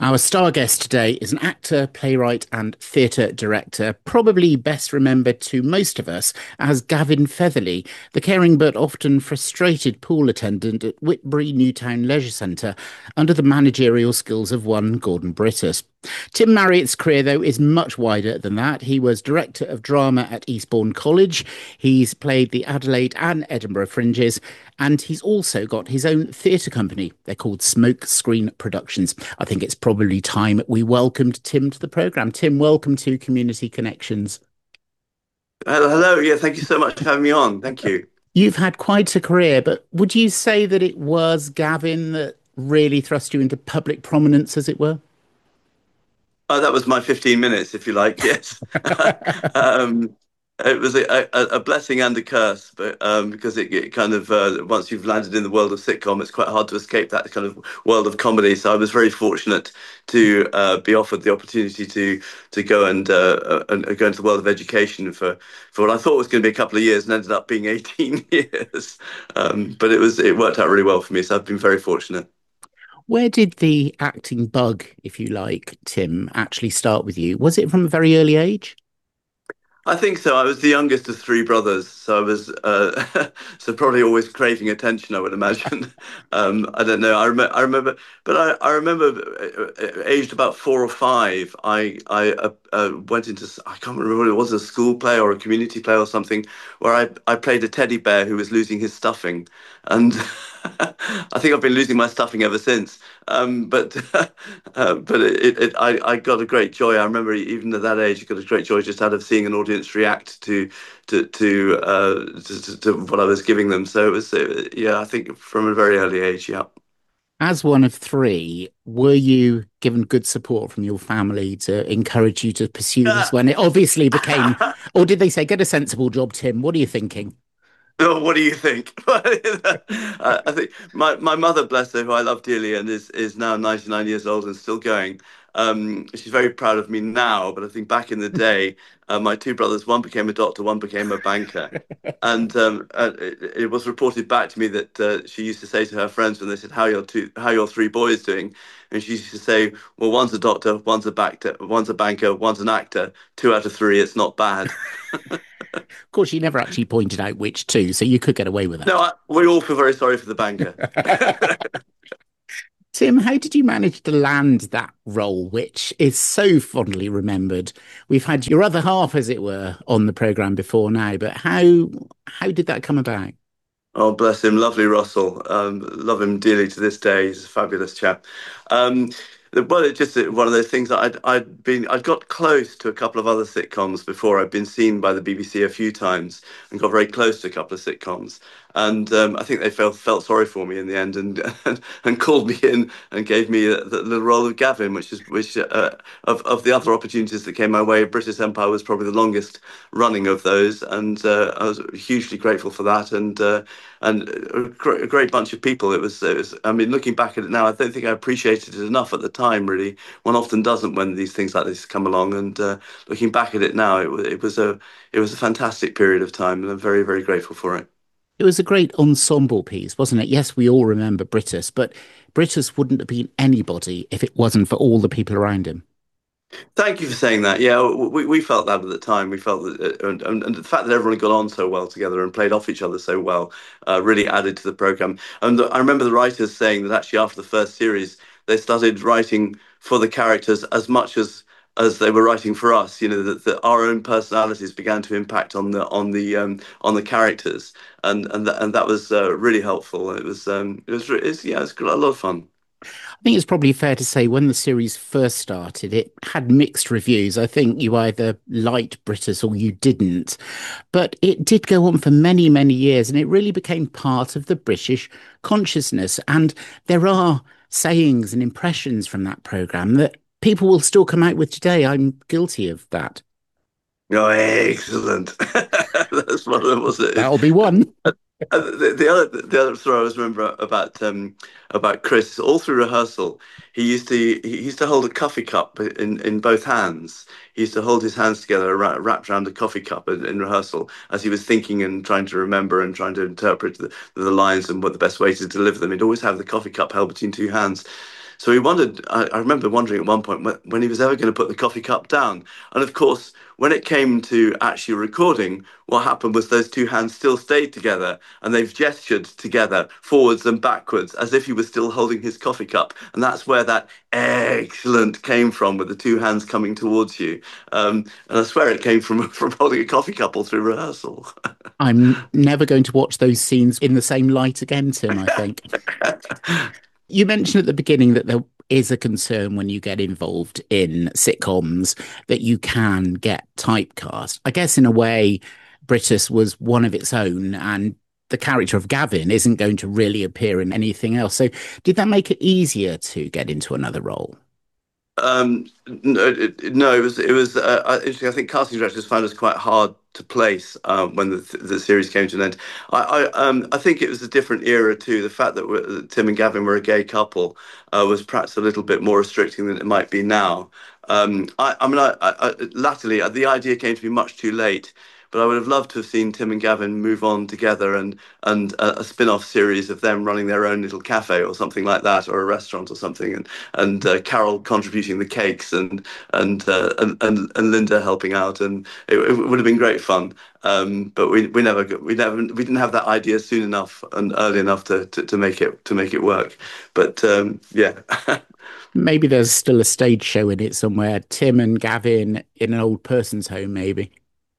Our star guest today is an actor, playwright, and theatre director, probably best remembered to most of us as Gavin Featherly, the caring but often frustrated pool attendant at Whitbury Newtown Leisure Centre, under the managerial skills of one Gordon Brittus. Tim Marriott's career, though, is much wider than that. He was director of drama at Eastbourne College. He's played the Adelaide and Edinburgh Fringes, and he's also got his own theatre company. They're called Smoke Screen Productions. I think it's probably time we welcomed Tim to the programme. Tim, welcome to Community Connections. Hello. Yeah, thank you so much for having me on. Thank you. You've had quite a career, but would you say that it was Gavin that really thrust you into public prominence, as it were? Oh, that was my 15 minutes, if you like. Yes. um, it was a blessing and a curse, but because it kind of once you've landed in the world of sitcom, it's quite hard to escape that kind of world of comedy. So I was very fortunate to be offered the opportunity to go and go into the world of education for what I thought was going to be a couple of years and ended up being 18 years. But it worked out really well for me. So I've been very fortunate. Where did the acting bug, if you like, Tim, actually start with you? Was it from a very early age? I think so. I was the youngest of three brothers, so I was so probably always craving attention, I would imagine. I don't know. I remember, but I remember aged about 4 or 5. I went into I can't remember what it was, a school play or a community play or something, where I played a teddy bear who was losing his stuffing, and I think I've been losing my stuffing ever since. But I got a great joy. I remember even at that age, I got a great joy just out of seeing an audience react to what I was giving them. So it was, yeah, I think from a very early age, yeah. As one of three, were you given good support from your family to encourage you to pursue this when it obviously became, or did they say, get a sensible job, Tim? What are you thinking? Oh, what do you think? I think my mother, bless her, who I love dearly and is now 99 years old and still going. She's very proud of me now, but I think back in the day, my two brothers, one became a doctor, one became a banker. And it was reported back to me that she used to say to her friends when they said, how are your three boys doing?" And she used to say, "Well, one's a doctor, one's a banker, one's an actor. 2 out of 3, it's not bad." Of course, you never actually pointed out which two, so you could get away with No, that. we all feel very sorry for the banker. Tim, how did you manage to land that role, which is so fondly remembered? We've had your other half, as it were, on the programme before now, but how did that come about? Oh, bless him. Lovely Russell. Love him dearly to this day. He's a fabulous chap. Um, well, it's just one of those things that I'd got close to a couple of other sitcoms before. I'd been seen by the BBC a few times and got very close to a couple of sitcoms. And I think they felt sorry for me in the end and called me in and gave me the role of Gavin, which of the other opportunities that came my way, British Empire was probably the longest running of those, and I was hugely grateful for that. And a great bunch of people. It was. I mean, looking back at it now, I don't think I appreciated it enough at the time. Really, one often doesn't when these things like this come along. And looking back at it now, it was a fantastic period of time, and I'm very very grateful for it. It was a great ensemble piece, wasn't it? Yes, we all remember Brutus, but Brutus wouldn't have been anybody if it wasn't for all the people around him. Thank you for saying that. Yeah, we felt that at the time. We felt that, and the fact that everyone got on so well together and played off each other so well really added to the program. And I remember the writers saying that actually after the first series, they started writing for the characters as much as they were writing for us. You know, that our own personalities began to impact on the characters, and that was really helpful. Yeah, it was a lot of fun. I think it's probably fair to say when the series first started, it had mixed reviews. I think you either liked Brutus or you didn't. But it did go on for many, many years, and it really became part of the British consciousness. And there are sayings and impressions from that programme that people will still come out with today. I'm guilty of that. Oh, excellent! That's one of them, was it? That'll be one. The other story I always remember about Chris, all through rehearsal, he used to hold a coffee cup in both hands. He used to hold his hands together, wrapped around a coffee cup in rehearsal, as he was thinking and trying to remember and trying to interpret the lines and what the best way to deliver them. He'd always have the coffee cup held between two hands. So he wondered. I remember wondering at one point when he was ever going to put the coffee cup down. And of course, when it came to actually recording, what happened was those two hands still stayed together, and they've gestured together forwards and backwards as if he was still holding his coffee cup. And that's where that excellent came from, with the two hands coming towards you. And I swear it came from from holding a coffee cup all through rehearsal. I'm never going to watch those scenes in the same light again, Tim, I think. You mentioned at the beginning that there is a concern when you get involved in sitcoms that you can get typecast. I guess in a way, Britus was one of its own, and the character of Gavin isn't going to really appear in anything else. So, did that make it easier to get into another role? No, no, it was interesting. I think casting directors found us quite hard to place when the series came to an end. I think it was a different era too. The fact that Tim and Gavin were a gay couple was perhaps a little bit more restricting than it might be now. I mean, latterly the idea came to me much too late. But I would have loved to have seen Tim and Gavin move on together, and a spin-off series of them running their own little cafe or something like that, or a restaurant or something, and Carol contributing the cakes, and Linda helping out, and it would have been great fun. But we didn't have that idea soon enough and early enough to make it work. But yeah. Maybe there's still a stage show in it somewhere. Tim and Gavin in an old person's home, maybe.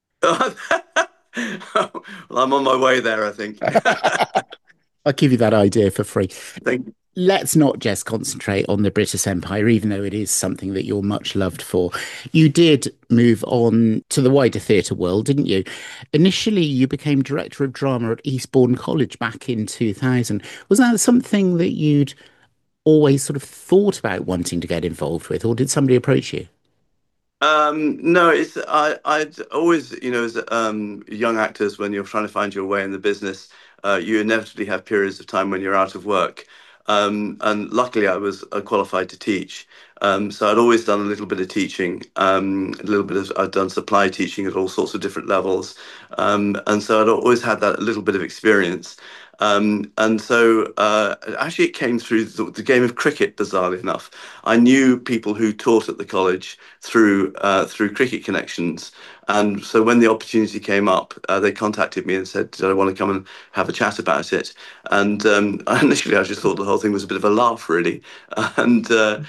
Well, I'm on my way there, I think. I'll give you that idea for free. Thank you. Let's not just concentrate on the British Empire, even though it is something that you're much loved for. You did move on to the wider theatre world, didn't you? Initially, you became director of drama at Eastbourne College back in 2000. Was that something that you'd always sort of thought about wanting to get involved with, or did somebody approach you? No, I'd always, as young actors, when you're trying to find your way in the business, you inevitably have periods of time when you're out of work. And luckily, I was qualified to teach. So I'd always done a little bit of teaching, I'd done supply teaching at all sorts of different levels. And so I'd always had that little bit of experience. And so actually, it came through the game of cricket, bizarrely enough. I knew people who taught at the college through cricket connections. And so when the opportunity came up, they contacted me and said, "Did I want to come and have a chat about it?" And initially, I just thought the whole thing was a bit of a laugh, really, and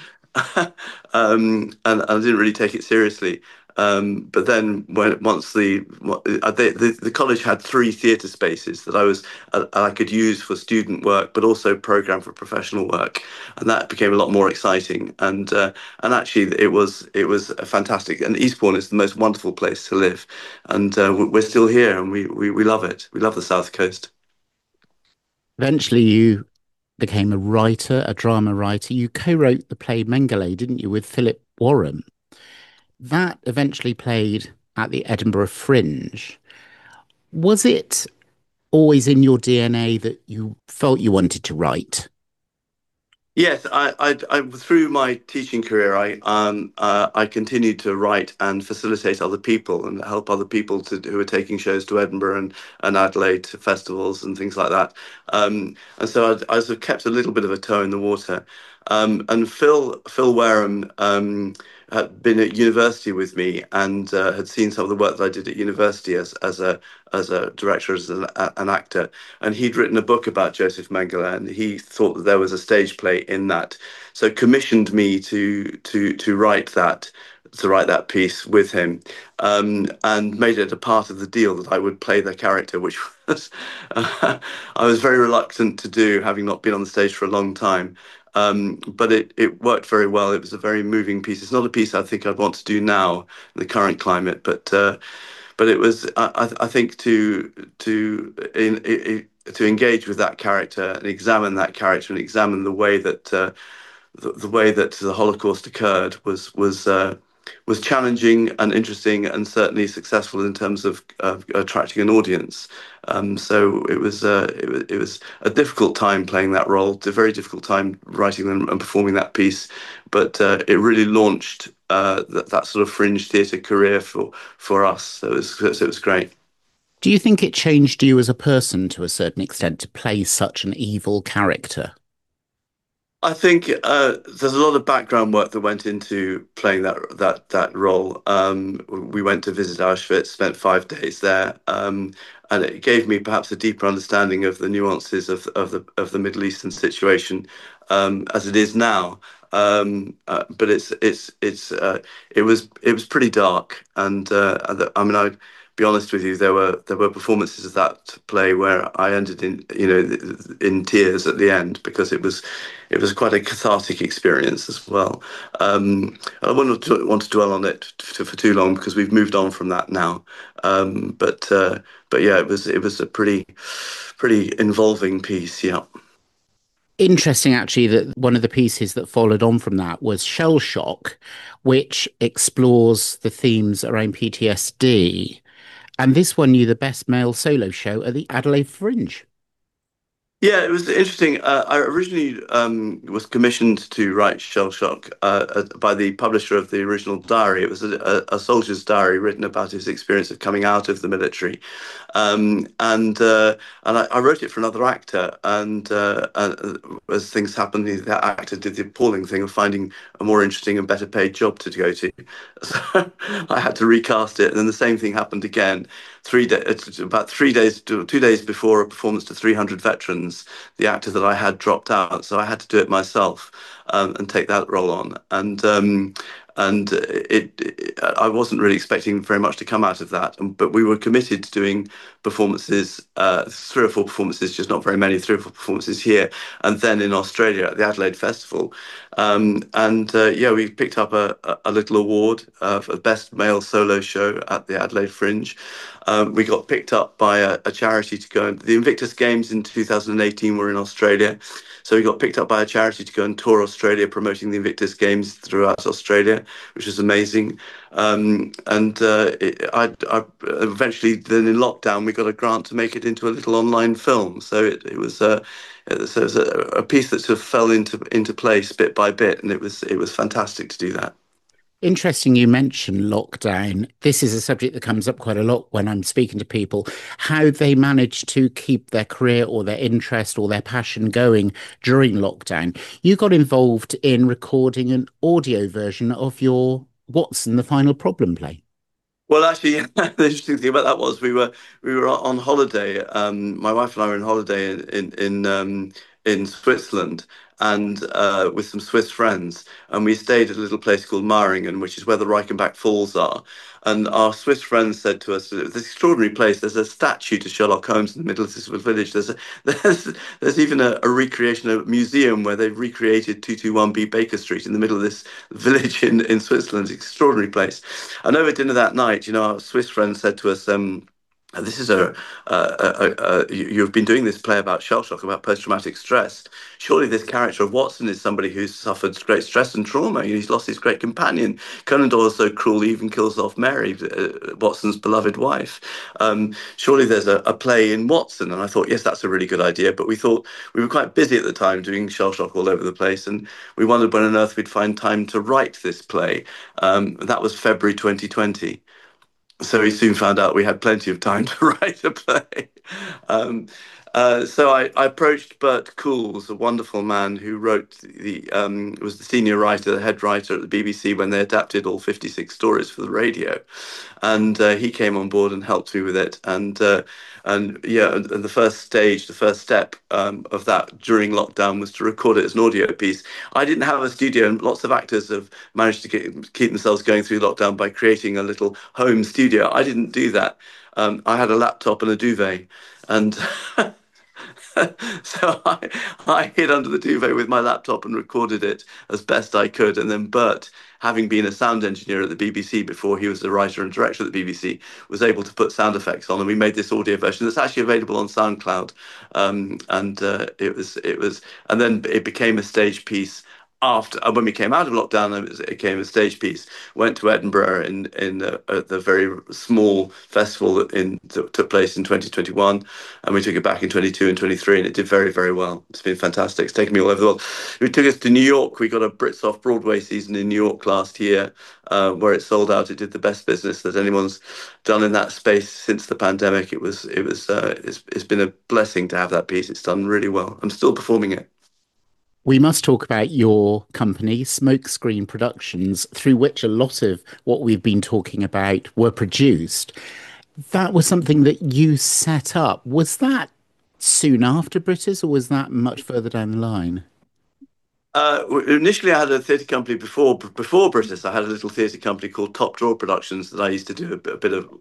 and I didn't really take it seriously. But then when once the college had three theatre spaces that I could use for student work, but also program for professional work, and that became a lot more exciting. And actually, it was fantastic. And Eastbourne is the most wonderful place to live, and we're still here, and we love it. We love the South Coast. Eventually, you became a writer, a drama writer. You co-wrote the play Mengele, didn't you, with Philip Warren? That eventually played at the Edinburgh Fringe. Was it always in your DNA that you felt you wanted to write? Yes, through my teaching career, I continued to write and facilitate other people and help other people who are taking shows to Edinburgh and Adelaide festivals and things like that. And so I sort of kept a little bit of a toe in the water. And Phil Wareham had been at university with me and had seen some of the work that I did at university as a director, as an actor, and he'd written a book about Joseph Mengele, and he thought that there was a stage play in that, so commissioned me to write that piece with him, and made it a part of the deal that I would play the character, which was I was very reluctant to do, having not been on the stage for a long time. But it worked very well. It was a very moving piece. It's not a piece I think I'd want to do now in the current climate, but it was I think to engage with that character and examine that character and examine the way that the way that the Holocaust occurred was challenging and interesting and certainly successful in terms of attracting an audience. So it was a difficult time playing that role, a very difficult time writing and performing that piece, but it really launched that sort of fringe theatre career for us. So it was great. Do you think it changed you as a person to a certain extent to play such an evil character? I think there's a lot of background work that went into playing that role. We went to visit Auschwitz, spent 5 days there, and it gave me perhaps a deeper understanding of the nuances of the Middle Eastern situation as it is now. But it was pretty dark, and I mean I be honest with you, there were performances of that play where I ended in tears at the end because it was quite a cathartic experience as well. I want to dwell on it for too long because we've moved on from that now. But yeah, it was a pretty involving piece. Yeah. Interesting, actually, that one of the pieces that followed on from that was Shell Shock, which explores the themes around PTSD. And this won you the Best Male Solo Show at the Adelaide Fringe. Yeah, it was interesting. I originally was commissioned to write Shell Shock by the publisher of the original diary. It was a soldier's diary written about his experience of coming out of the military, and I wrote it for another actor. And as things happened, that actor did the appalling thing of finding a more interesting and better paid job to go to, so I had to recast it. And then the same thing happened again. About 3 days, 2 days before a performance to 300 veterans, the actor that I had dropped out, so I had to do it myself and take that role on. I wasn't really expecting very much to come out of that, but we were committed to doing performances, 3 or 4 performances, just not very many, 3 or 4 performances here, and then in Australia at the Adelaide Festival. Yeah, we picked up a little award for Best Male Solo Show at the Adelaide Fringe. We got picked up by a charity to go. The Invictus Games in 2018 were in Australia. So we got picked up by a charity to go and tour Australia, promoting the Invictus Games throughout Australia, which was amazing. I eventually, then in lockdown, we got a grant to make it into a little online film. So it was a piece that sort of fell into place bit by bit, and it was fantastic to do that. Interesting you mentioned lockdown. This is a subject that comes up quite a lot when I'm speaking to people, how they manage to keep their career or their interest or their passion going during lockdown. You got involved in recording an audio version of your Watson, the Final Problem play. Well, actually, the interesting thing about that was we were on holiday. My wife and I were on holiday in Switzerland and with some Swiss friends, and we stayed at a little place called Meiringen, which is where the Reichenbach Falls are. And our Swiss friends said to us, "This extraordinary place. There's a statue to Sherlock Holmes in the middle of this little village. There's even a recreation, a museum where they've recreated 221B Baker Street in the middle of this village in Switzerland. It's an extraordinary place." And over dinner that night, our Swiss friend said to us, "This is you've been doing this play about shell shock, about post-traumatic stress. Surely this character of Watson is somebody who's suffered great stress and trauma. He's lost his great companion. Conan Doyle is so cruel, he even kills off Mary, Watson's beloved wife. Surely there's a play in Watson." And I thought, yes, that's a really good idea. But we thought we were quite busy at the time doing shell shock all over the place, and we wondered when on earth we'd find time to write this play. That was February 2020. So we soon found out we had plenty of time to write a play. Um, so I approached Bert Coules, a wonderful man who wrote was the senior writer, the head writer at the BBC when they adapted all 56 stories for the radio, and he came on board and helped me with it. And yeah, and the first stage, the first step of that during lockdown was to record it as an audio piece. I didn't have a studio, and lots of actors have managed to keep themselves going through lockdown by creating a little home studio. I didn't do that. I had a laptop and a duvet, and so I hid under the duvet with my laptop and recorded it as best I could. And then Bert, having been a sound engineer at the BBC before he was the writer and director at the BBC, was able to put sound effects on, and we made this audio version that's actually available on SoundCloud. And it was, and then it became a stage piece after when we came out of lockdown. It became a stage piece. Went to Edinburgh in the very small festival that took place in 2021, and we took it back in 22 and 23, and it did very, very well. It's been fantastic. It's taken me all over the world. It took us to New York. We got a Brits off Broadway season in New York last year, where it sold out. It did the best business that anyone's done in that space since the pandemic. It's been a blessing to have that piece. It's done really well. I'm still performing it. We must talk about your company, Smokescreen Productions, through which a lot of what we've been talking about were produced. That was something that you set up. Was that soon after Britas, or was that much further down the line? Initially, I had a theatre company before British. I had a little theatre company called Top Drawer Productions that I used to do a bit of.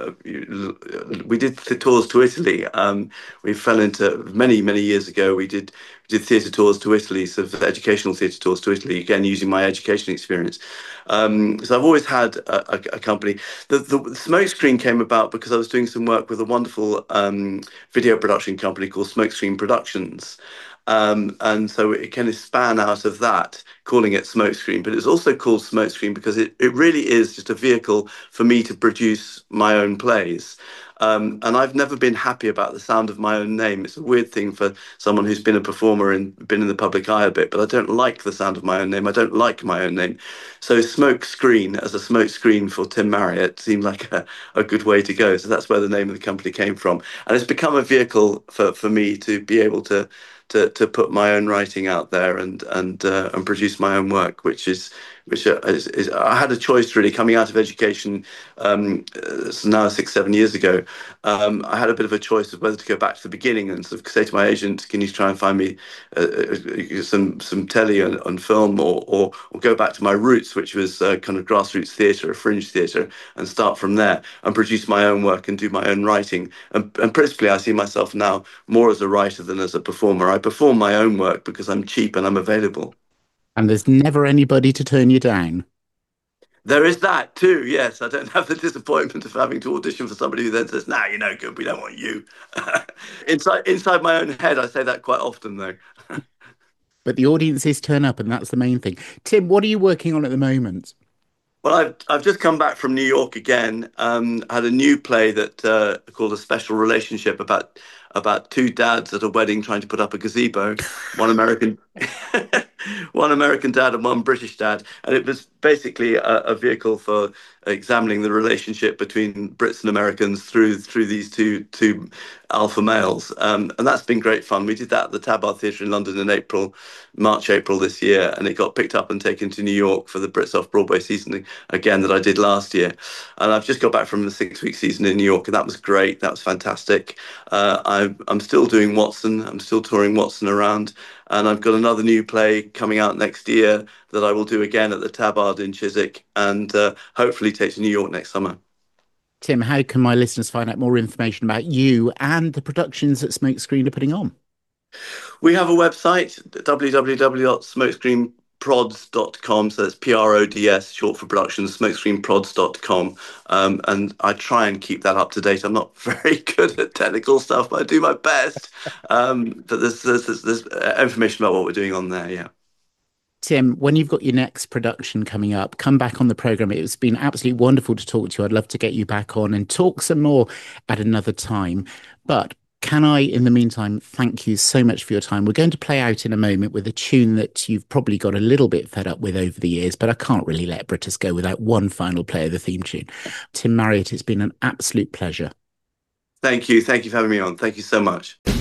We did tours to Italy. We fell into many years ago. We did theatre tours to Italy, so educational theatre tours to Italy. Again, using my education experience. So I've always had a company. The Smokescreen came about because I was doing some work with a wonderful video production company called Smokescreen Productions. And so it kind of span out of that, calling it Smokescreen. But it's also called Smokescreen because it really is just a vehicle for me to produce my own plays. And I've never been happy about the sound of my own name. It's a weird thing for someone who's been a performer and been in the public eye a bit, but I don't like the sound of my own name. I don't like my own name. So Smokescreen as a smoke screen for Tim Marriott seemed like a good way to go. So that's where the name of the company came from. And it's become a vehicle for me to be able to put my own writing out there and produce my own work, which is I had a choice really coming out of education. So now 6 7 years ago, I had a bit of a choice of whether to go back to the beginning and sort of say to my agent, "Can you try and find me some telly on film, or go back to my roots, which was kind of grassroots theatre, a fringe theatre, and start from there and produce my own work and do my own writing." And principally, I see myself now more as a writer than as a performer. I perform my own work because I'm cheap and I'm available. And there's never anybody to turn you down. There is that too, yes. I don't have the disappointment of having to audition for somebody who then says, "Nah, you're no good. We don't want you." Inside my own head, I say that quite often, though. But the audiences turn up, and that's the main thing. Tim, what are you working on at the moment? Well, I've just come back from New York again. I had a new play that called A Special Relationship about two dads at a wedding trying to put up a gazebo, one American one American dad and one British dad, and it was basically a vehicle for examining the relationship between Brits and Americans through these two alpha males, and that's been great fun. We did that at the Tabard Theatre in London in March, April this year, and it got picked up and taken to New York for the Brits Off Broadway season again that I did last year. And I've just got back from the 6 week season in New York, and that was great. That was fantastic. I'm still doing Watson. I'm still touring Watson around, and I've got another new play coming out next year that I will do again at the Tabard in Chiswick, and hopefully take to New York next summer. Tim, how can my listeners find out more information about you and the productions that Smokescreen are putting on? We have a website, www.smokescreenprods.com. So that's PRODS, short for productions, smokescreenprods.com. And I try and keep that up to date. I'm not very good at technical stuff, but I do my best. But there's information about what we're doing on there. Yeah. Tim, when you've got your next production coming up, come back on the program. It's been absolutely wonderful to talk to you. I'd love to get you back on and talk some more at another time. But can I, in the meantime, thank you so much for your time? We're going to play out in a moment with a tune that you've probably got a little bit fed up with over the years, but I can't really let Britus go without one final play of the theme tune. Tim Marriott, it's been an absolute pleasure. Thank you. Thank you for having me on. Thank you so much.